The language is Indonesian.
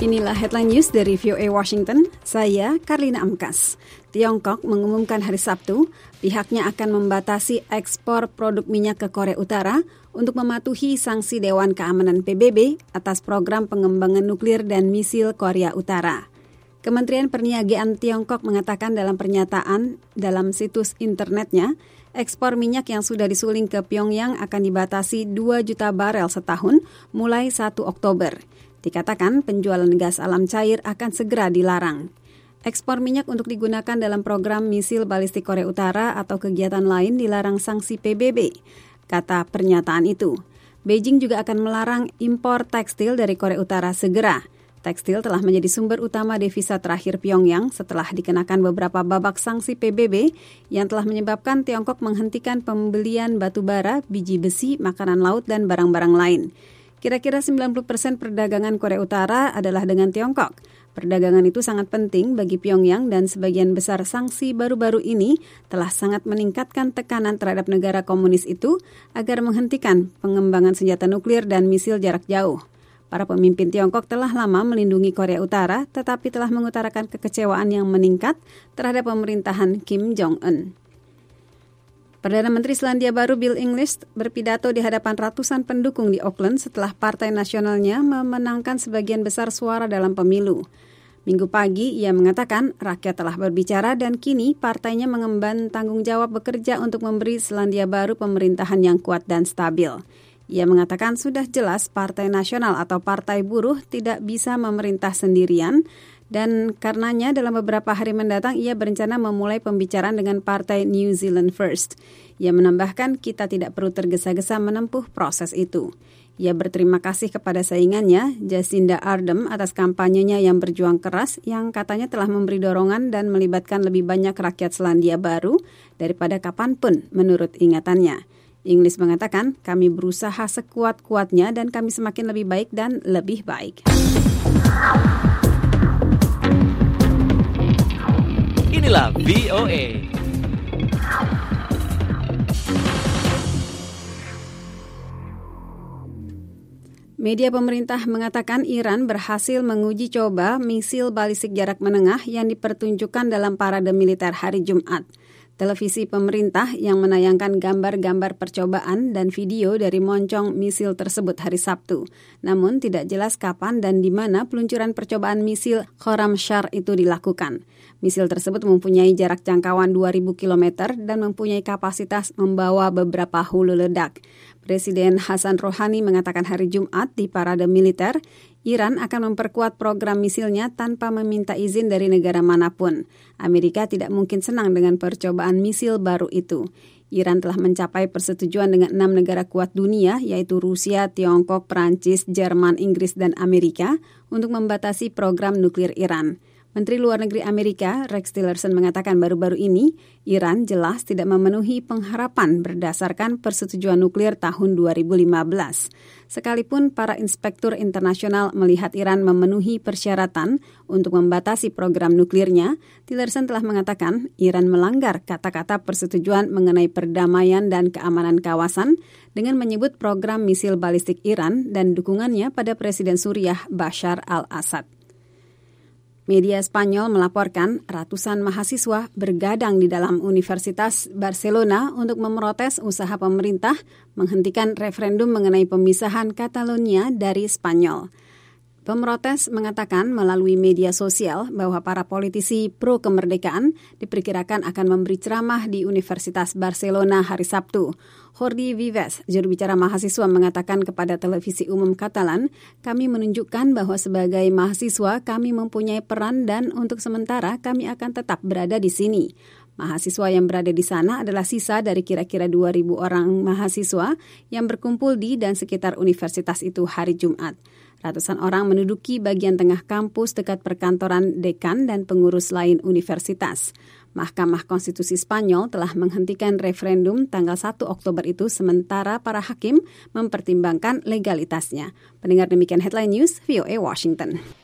Inilah headline news dari VOA Washington. Saya Karlina Amkas. Tiongkok mengumumkan hari Sabtu pihaknya akan membatasi ekspor produk minyak ke Korea Utara untuk mematuhi sanksi Dewan Keamanan PBB atas program pengembangan nuklir dan misil Korea Utara. Kementerian Perniagaan Tiongkok mengatakan dalam pernyataan dalam situs internetnya, ekspor minyak yang sudah disuling ke Pyongyang akan dibatasi 2 juta barel setahun mulai 1 Oktober. Dikatakan penjualan gas alam cair akan segera dilarang. Ekspor minyak untuk digunakan dalam program misil balistik Korea Utara atau kegiatan lain dilarang sanksi PBB, kata pernyataan itu. Beijing juga akan melarang impor tekstil dari Korea Utara segera. Tekstil telah menjadi sumber utama devisa terakhir Pyongyang setelah dikenakan beberapa babak sanksi PBB yang telah menyebabkan Tiongkok menghentikan pembelian batu bara, biji besi, makanan laut, dan barang-barang lain. Kira-kira 90% perdagangan Korea Utara adalah dengan Tiongkok. Perdagangan itu sangat penting bagi Pyongyang dan sebagian besar sanksi baru-baru ini telah sangat meningkatkan tekanan terhadap negara komunis itu agar menghentikan pengembangan senjata nuklir dan misil jarak jauh. Para pemimpin Tiongkok telah lama melindungi Korea Utara tetapi telah mengutarakan kekecewaan yang meningkat terhadap pemerintahan Kim Jong-un. Perdana Menteri Selandia Baru Bill English berpidato di hadapan ratusan pendukung di Auckland setelah partai nasionalnya memenangkan sebagian besar suara dalam pemilu. Minggu pagi, ia mengatakan rakyat telah berbicara dan kini partainya mengemban tanggung jawab bekerja untuk memberi Selandia Baru pemerintahan yang kuat dan stabil. Ia mengatakan sudah jelas Partai Nasional atau Partai Buruh tidak bisa memerintah sendirian, dan karenanya dalam beberapa hari mendatang ia berencana memulai pembicaraan dengan Partai New Zealand First. Ia menambahkan kita tidak perlu tergesa-gesa menempuh proses itu. Ia berterima kasih kepada saingannya, Jacinda Ardern, atas kampanyenya yang berjuang keras yang katanya telah memberi dorongan dan melibatkan lebih banyak rakyat Selandia Baru daripada kapanpun menurut ingatannya. English mengatakan, kami berusaha sekuat-kuatnya dan kami semakin lebih baik dan lebih baik. Inilah VOA. Media pemerintah mengatakan Iran berhasil menguji coba misil balistik jarak menengah yang dipertunjukkan dalam parade militer hari Jumat. Televisi pemerintah yang menayangkan gambar-gambar percobaan dan video dari moncong misil tersebut hari Sabtu. Namun tidak jelas kapan dan di mana peluncuran percobaan misil Khorramshahr itu dilakukan. Misil tersebut mempunyai jarak jangkauan 2.000 km dan mempunyai kapasitas membawa beberapa hulu ledak. Presiden Hassan Rouhani mengatakan hari Jumat di parade militer, Iran akan memperkuat program misilnya tanpa meminta izin dari negara manapun. Amerika tidak mungkin senang dengan percobaan misil baru itu. Iran telah mencapai persetujuan dengan 6 negara kuat dunia, yaitu Rusia, Tiongkok, Prancis, Jerman, Inggris, dan Amerika, untuk membatasi program nuklir Iran. Menteri Luar Negeri Amerika, Rex Tillerson, mengatakan baru-baru ini Iran jelas tidak memenuhi pengharapan berdasarkan persetujuan nuklir tahun 2015. Sekalipun para inspektur internasional melihat Iran memenuhi persyaratan untuk membatasi program nuklirnya, Tillerson telah mengatakan Iran melanggar kata-kata persetujuan mengenai perdamaian dan keamanan kawasan dengan menyebut program misil balistik Iran dan dukungannya pada Presiden Suriah Bashar al-Assad. Media Spanyol melaporkan ratusan mahasiswa bergadang di dalam Universitas Barcelona untuk memprotes usaha pemerintah menghentikan referendum mengenai pemisahan Catalonia dari Spanyol. Pemrotes mengatakan melalui media sosial bahwa para politisi pro kemerdekaan diperkirakan akan memberi ceramah di Universitas Barcelona hari Sabtu. Jordi Vives, juru bicara mahasiswa, mengatakan kepada televisi umum Katalan, kami menunjukkan bahwa sebagai mahasiswa kami mempunyai peran dan untuk sementara kami akan tetap berada di sini. Mahasiswa yang berada di sana adalah sisa dari kira-kira 2.000 orang mahasiswa yang berkumpul di dan sekitar universitas itu hari Jumat. Ratusan orang menduduki bagian tengah kampus dekat perkantoran dekan dan pengurus lain universitas. Mahkamah Konstitusi Spanyol telah menghentikan referendum tanggal 1 Oktober itu sementara para hakim mempertimbangkan legalitasnya. Pendengar, demikian Headline News, VOA Washington.